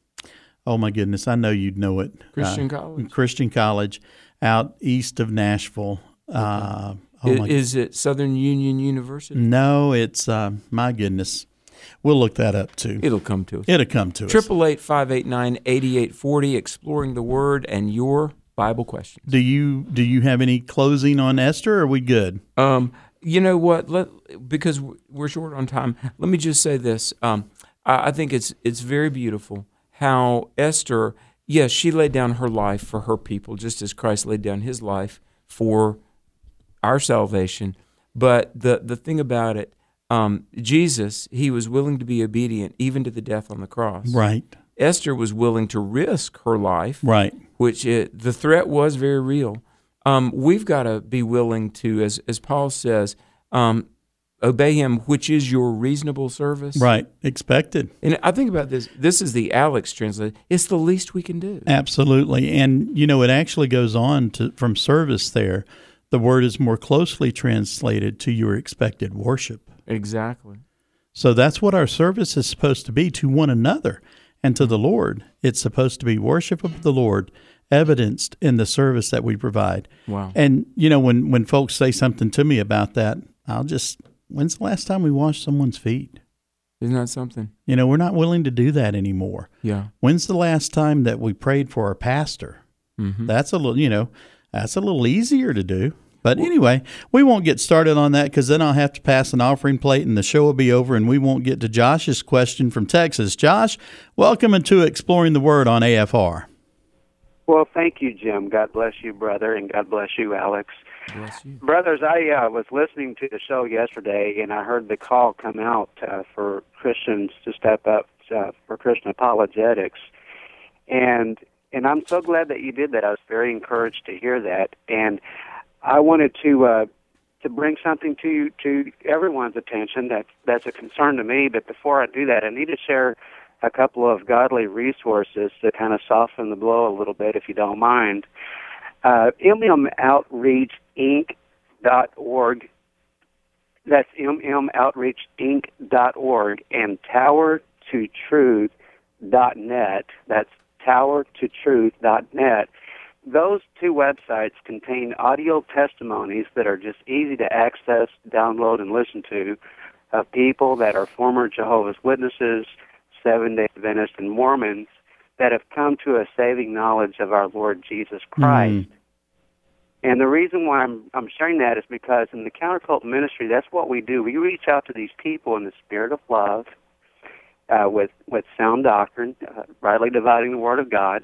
oh my goodness, I know you'd know it. Christian uh, College. Christian College, out east of Nashville. Okay. Uh, oh is, my is it Southern Union University? No, it's uh, my goodness. We'll look that up too. It'll come to us. It'll come to us. Triple eight five eight nine eighty eight forty. Exploring the Word and your Bible questions. Do you do you have any closing on Esther? Or are we good? Um, you know what? Let because we're short on time. Let me just say this. Um, I, I think it's it's very beautiful how Esther. Yes, she laid down her life for her people, just as Christ laid down his life for our salvation. But the, the thing about it, um, Jesus, he was willing to be obedient even to the death on the cross. Right. Esther was willing to risk her life. Right. Which it, the threat was very real. Um, we've got to be willing to, as, as Paul says, um, obey him, which is your reasonable service. Right, expected. And I think about this. This is the Alex translation. It's the least we can do. Absolutely. And, you know, it actually goes on to from service there. The word is more closely translated to your expected worship. Exactly. So that's what our service is supposed to be to one another and to the Lord. It's supposed to be worship of the Lord evidenced in the service that we provide. Wow. And, you know, when, when folks say something to me about that, I'll just... When's the last time we washed someone's feet? Isn't that something? You know, we're not willing to do that anymore. Yeah. When's the last time that we prayed for our pastor? Mm-hmm. That's a little, you know, that's a little easier to do. But anyway, we won't get started on that because then I'll have to pass an offering plate and the show will be over and we won't get to Josh's question from Texas. Josh, welcome into Exploring the Word on A F R. Well, thank you, Jim. God bless you, brother, and God bless you, Alex. Bless you. Brothers, I uh, was listening to the show yesterday, and I heard the call come out uh, for Christians to step up uh, for Christian apologetics, and and I'm so glad that you did that. I was very encouraged to hear that, and I wanted to uh, to bring something to to everyone's attention that that's a concern to me. But before I do that, I need to share a couple of godly resources to kind of soften the blow a little bit, if you don't mind. Uh, M M Outreach Inc dot org. That's M M Outreach Inc dot org and Tower to Truth dot net. That's Tower to Truth dot net. Those two websites contain audio testimonies that are just easy to access, download, and listen to of people that are former Jehovah's Witnesses, Seventh-day Adventists, and Mormons that have come to a saving knowledge of our Lord Jesus Christ. Mm. And the reason why I'm, I'm sharing that is because in the countercult ministry, that's what we do. We reach out to these people in the spirit of love uh, with, with sound doctrine, uh, rightly dividing the Word of God.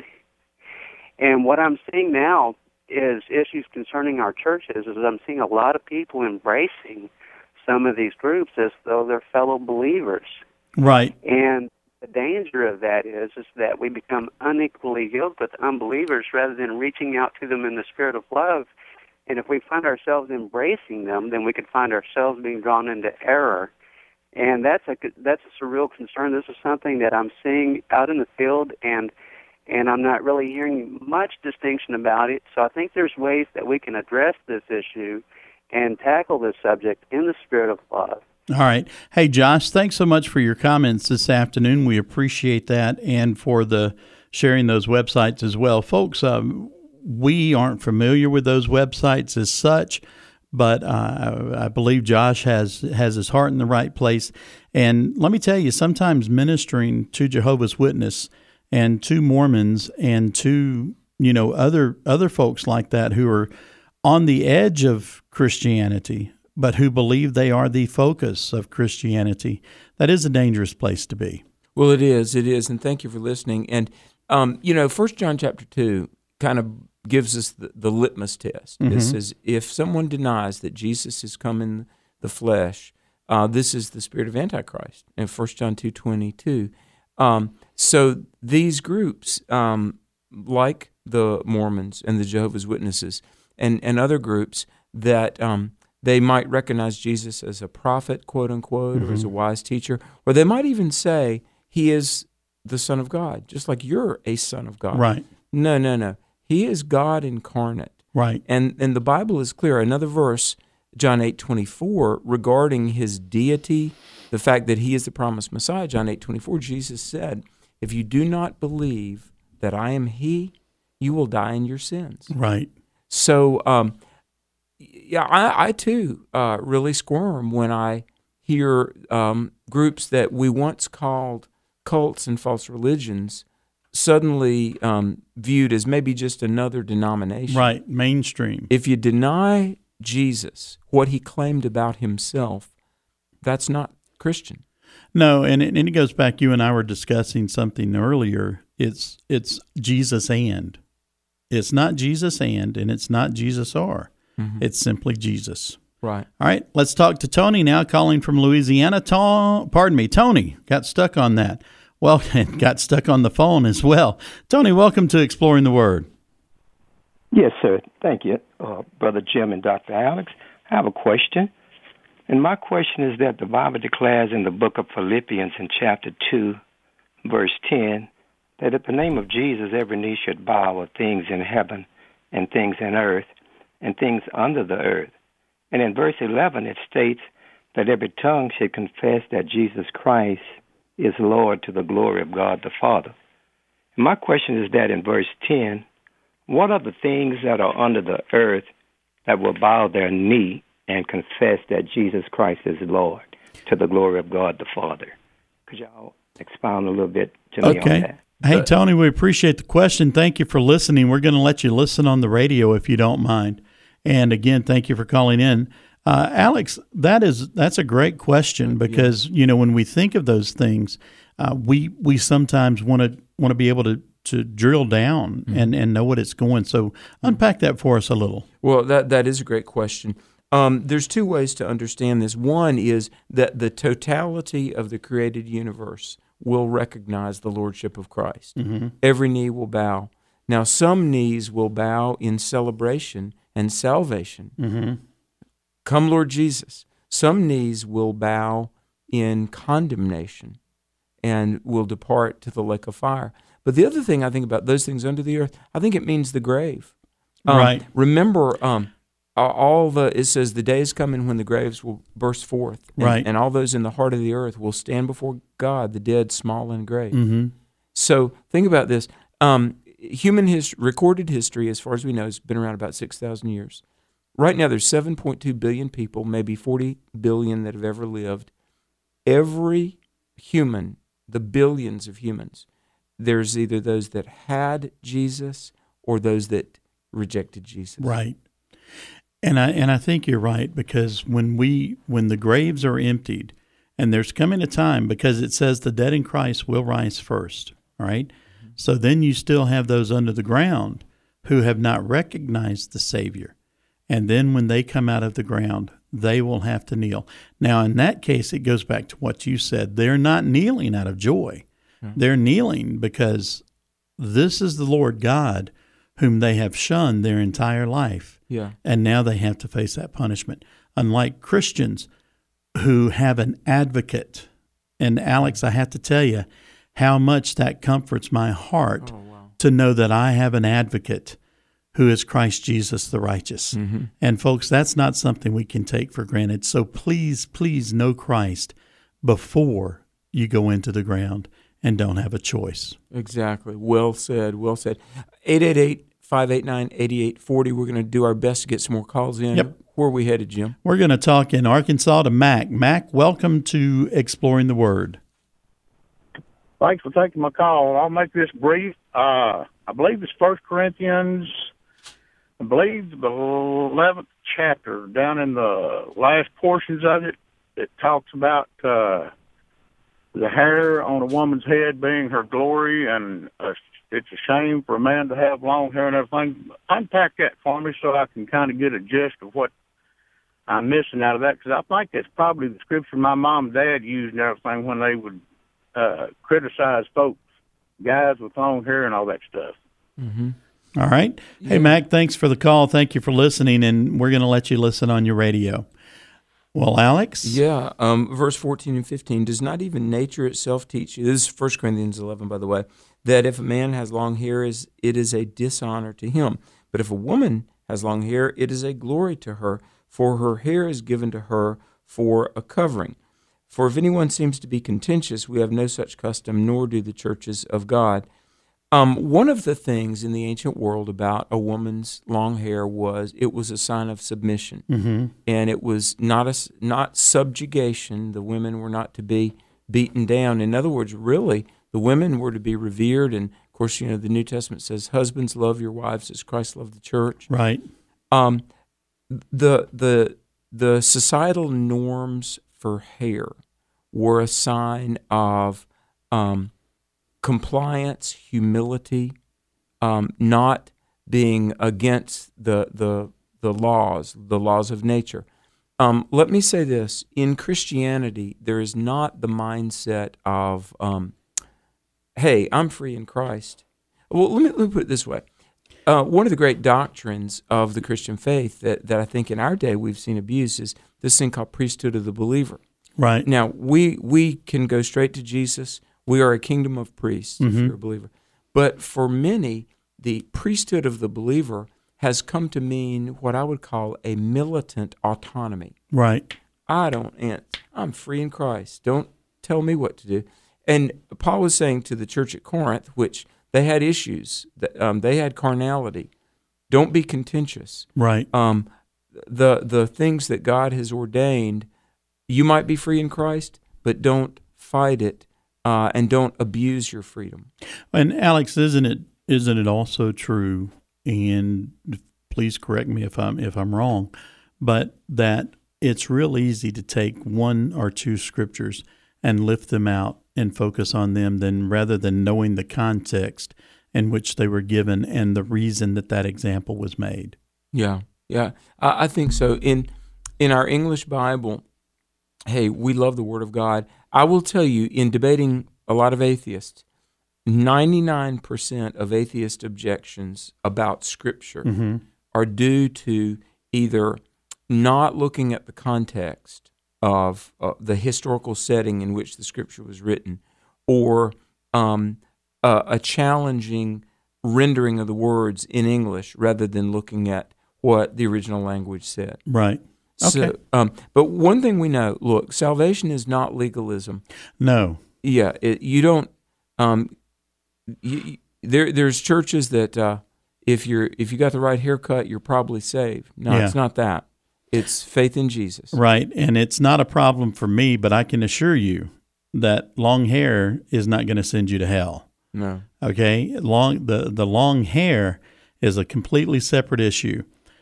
And what I'm seeing now is issues concerning our churches is I'm seeing a lot of people embracing some of these groups as though they're fellow believers. Right. And the danger of that is is that we become unequally yoked with unbelievers rather than reaching out to them in the spirit of love. And if we find ourselves embracing them, then we could find ourselves being drawn into error. And that's a that's a real concern. This is something that I'm seeing out in the field, and and I'm not really hearing much distinction about it. So I think there's ways that we can address this issue and tackle this subject in the spirit of love. All right. Hey, Josh, thanks so much for your comments this afternoon. We appreciate that, and for the sharing those websites as well. Folks, um, we aren't familiar with those websites as such, but uh, I believe Josh has, has his heart in the right place. And let me tell you, sometimes ministering to Jehovah's Witness and to Mormons and to, you know, other other folks like that who are on the edge of Christianity, but who believe they are the focus of Christianity, that is a dangerous place to be. Well, it is. It is. And thank you for listening. And, um, you know, First John chapter two kind of gives us the, the litmus test. Mm-hmm. It says, if someone denies that Jesus has come in the flesh, uh, this is the spirit of Antichrist, in First John two twenty-two. Um, so these groups, um, like the Mormons and the Jehovah's Witnesses and, and other groups that um, – they might recognize Jesus as a prophet, quote unquote, mm-hmm. or as a wise teacher, or they might even say he is the Son of God, just like you're a son of God. Right. No, no, no. He is God incarnate. Right. And and the Bible is clear. Another verse, John eight twenty-four, regarding his deity, the fact that he is the promised Messiah, John eight twenty-four, Jesus said, if you do not believe that I am he, you will die in your sins. Right. So, um, Yeah, I, I too uh, really squirm when I hear um, groups that we once called cults and false religions suddenly um, viewed as maybe just another denomination. Right, mainstream. If you deny Jesus, what he claimed about himself, that's not Christian. No, and it, and it goes back, you and I were discussing something earlier. It's it's Jesus and. It's not Jesus and, and it's not Jesus or. Mm-hmm. It's simply Jesus. Right. All right, let's talk to Tony now, calling from Louisiana. Tom, pardon me, Tony got stuck on that. Well, and got stuck on the phone as well. Tony, welcome to Exploring the Word. Yes, sir. Thank you, uh, Brother Jim and Doctor Alex. I have a question. And my question is that the Bible declares in the book of Philippians in chapter two, verse ten, that at the name of Jesus every knee should bow of things in heaven and things in earth and things under the earth. And in verse eleven it states that every tongue should confess that Jesus Christ is Lord to the glory of God the Father. And my question is that in verse ten, what are the things that are under the earth that will bow their knee and confess that Jesus Christ is Lord to the glory of God the Father? Could y'all expound a little bit to me okay. on that? Hey, Tony, we appreciate the question. Thank you for listening. We're going to let you listen on the radio if you don't mind. And again, thank you for calling in. Uh, Alex, that is that's a great question because, you know, when we think of those things, uh, we we sometimes want to want to be able to, to drill down mm-hmm. and, and know what it's going. So unpack that for us a little. Well, that that is a great question. Um, there's two ways to understand this. One is that the totality of the created universe will recognize the lordship of Christ. Mm-hmm. Every knee will bow. Now, some knees will bow in celebration and salvation. Mm-hmm. Come, Lord Jesus. Some knees will bow in condemnation and will depart to the lake of fire. But the other thing I think about those things under the earth, I think it means the grave. Um, right. Remember, um, all the it says the day is coming when the graves will burst forth, and, right. and all those in the heart of the earth will stand before God, the dead, small and great. Mm-hmm. So think about this: um, human his, recorded history, as far as we know, has been around about six thousand years. Right now, there's seven point two billion people, maybe forty billion that have ever lived. Every human, the billions of humans, there's either those that had Jesus or those that rejected Jesus. Right. And I and I think you're right, because when we when the graves are emptied, and there's coming a time, because it says the dead in Christ will rise first, all right? Mm-hmm. So then you still have those under the ground who have not recognized the Savior. And then when they come out of the ground, they will have to kneel. Now, in that case, it goes back to what you said. They're not kneeling out of joy. Mm-hmm. They're kneeling because this is the Lord God whom they have shunned their entire life. Yeah. And now they have to face that punishment. Unlike Christians who have an advocate. And Alex, I have to tell you how much that comforts my heart oh, wow. to know that I have an advocate who is Christ Jesus the righteous. Mm-hmm. And folks, that's not something we can take for granted. So please, please know Christ before you go into the ground and don't have a choice. Exactly. Well said. Well said. eight eight eight, five eight nine, eight eight four zero. We're going to do our best to get some more calls in. Yep. Where are we headed, Jim? We're going to talk in Arkansas to Mac. Mac, welcome to Exploring the Word. Thanks for taking my call. I'll make this brief. Uh, I believe it's First Corinthians, I believe the eleventh chapter, down in the last portions of it, it talks about uh, the hair on a woman's head being her glory, and uh, it's a shame for a man to have long hair and everything. Unpack that for me so I can kind of get a gist of what I'm missing out of that, because I think that's probably the scripture my mom and dad used and everything when they would uh, criticize folks, guys with long hair and all that stuff. Mm-hmm. All right. Yeah. Hey, Mac, thanks for the call. Thank you for listening, and we're going to let you listen on your radio. Well, Alex? Yeah, um, verse fourteen and fifteen, does not even nature itself teach you, this is First Corinthians eleven, by the way, that if a man has long hair, is it is a dishonor to him. But if a woman has long hair, it is a glory to her, for her hair is given to her for a covering. For if anyone seems to be contentious, we have no such custom, nor do the churches of God. Um, one of the things in the ancient world about a woman's long hair was it was a sign of submission, Mhm. and it was not a s- not subjugation. The women were not to be beaten down. In other words, really, the women were to be revered. And of course, you know, the New Testament says, "Husbands, love your wives as Christ loved the church." Right. Um, the the the societal norms for hair were a sign of um, compliance, humility, um, not being against the the the laws, the laws of nature. Um, let me say this: in Christianity, there is not the mindset of, um, "Hey, I'm free in Christ." Well, let me, let me put it this way. Uh, one of the great doctrines of the Christian faith that, that I think in our day we've seen abused is this thing called priesthood of the believer. Right. Now, we we can go straight to Jesus. We are a kingdom of priests, if Mhm. you're a believer. But for many, the priesthood of the believer has come to mean what I would call a militant autonomy. Right. I don't, and I'm free in Christ. Don't tell me what to do. And Paul was saying to the church at Corinth, which they had issues, that, um, they had carnality. Don't be contentious. Right. Um, the the things that God has ordained, you might be free in Christ, but don't fight it, uh, and don't abuse your freedom. And Alex, isn't it isn't it also true? And please correct me if I'm if I'm wrong, but that it's real easy to take one or two scriptures and lift them out and focus on them, than rather than knowing the context in which they were given and the reason that that example was made. Yeah, yeah, I, I think so. In in our English Bible, hey, we love the Word of God. I will tell you, in debating a lot of atheists, ninety-nine percent of atheist objections about Scripture Mhm. are due to either not looking at the context of uh, the historical setting in which the Scripture was written, or um, uh, a challenging rendering of the words in English rather than looking at what the original language said. Right. Okay. So, um, but one thing we know, look, salvation is not legalism. No. Yeah, it, you don't. Um, you, you- there, there's churches that uh, if you're if you got the right haircut, you're probably saved. No, Yeah. it's not that. It's faith in Jesus. Right. And it's not a problem for me, but I can assure you that long hair is not going to send you to hell. No. Okay. Long the, the long hair is a completely separate issue.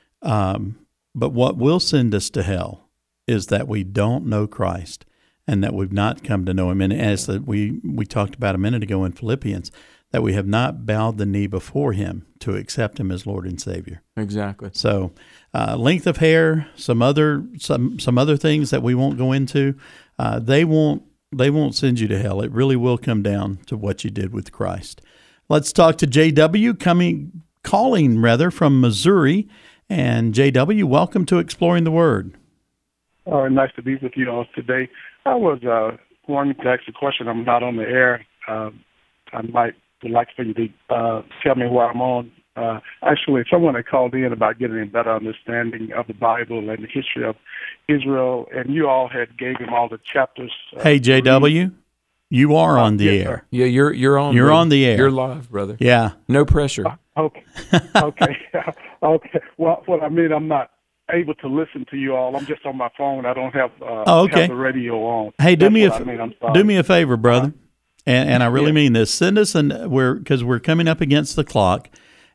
Um, but what will send us to hell is that we don't know Christ and that we've not come to know him. And as the, we, we talked about a minute ago in Philippians, that we have not bowed the knee before him to accept him as Lord and Savior. Exactly. So, uh, length of hair, some other some some other things that we won't go into, uh, they won't they won't send you to hell. It really will come down to what you did with Christ. Let's talk to J W coming calling rather from Missouri, and J W, welcome to Exploring the Word. Oh, nice to be with you all today. I was uh, wanting to ask a question. I'm not on the air. Uh, I might would like for you to uh, tell me where I'm on. Uh, actually, someone had called in about getting a better understanding of the Bible and the history of Israel, and you all had gave him all the chapters. Uh, Hey, J W, you are on the yes, air. sir. Yeah, you're you're on. You're brother. on the air. You're live, brother. Yeah. No pressure. Okay. Okay. Okay. Well, what I mean, I'm not able to listen to you all. I'm just on my phone. I don't have, uh, Oh, okay. have the radio on. Hey, do That's me a what f- I mean. I'm sorry. do me a favor, brother, and and I really yeah. mean this. Send us an we're because we're coming up against the clock,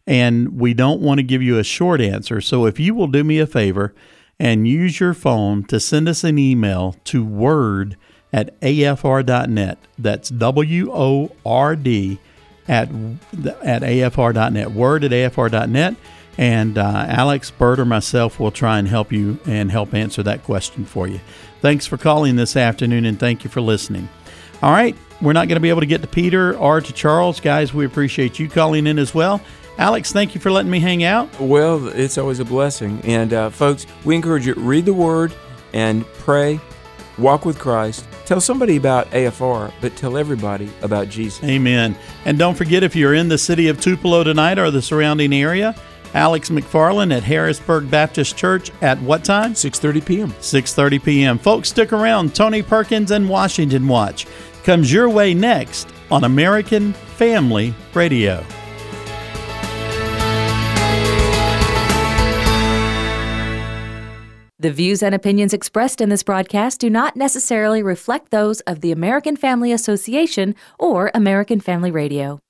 and we don't want to give you a short answer. So if you will do me a favor and use your phone to send us an email to word at a f r dot net. That's W O R D at at a f r dot net. Word at a f r dot net. And uh, Alex, Bert, or myself will try and help you and help answer that question for you. Thanks for calling this afternoon, and thank you for listening. All right, we're not going to be able to get to Peter or to Charles. Guys, we appreciate you calling in as well. Alex, thank you for letting me hang out. Well, it's always a blessing. And uh, folks, we encourage you, read the Word and pray, walk with Christ. Tell somebody about A F R, but tell everybody about Jesus. Amen. And don't forget, if you're in the city of Tupelo tonight or the surrounding area, Alex McFarland at Harrisburg Baptist Church at what time? six thirty p.m. six thirty p.m. Folks, stick around. Tony Perkins and Washington Watch comes your way next on American Family Radio. The views and opinions expressed in this broadcast do not necessarily reflect those of the American Family Association or American Family Radio.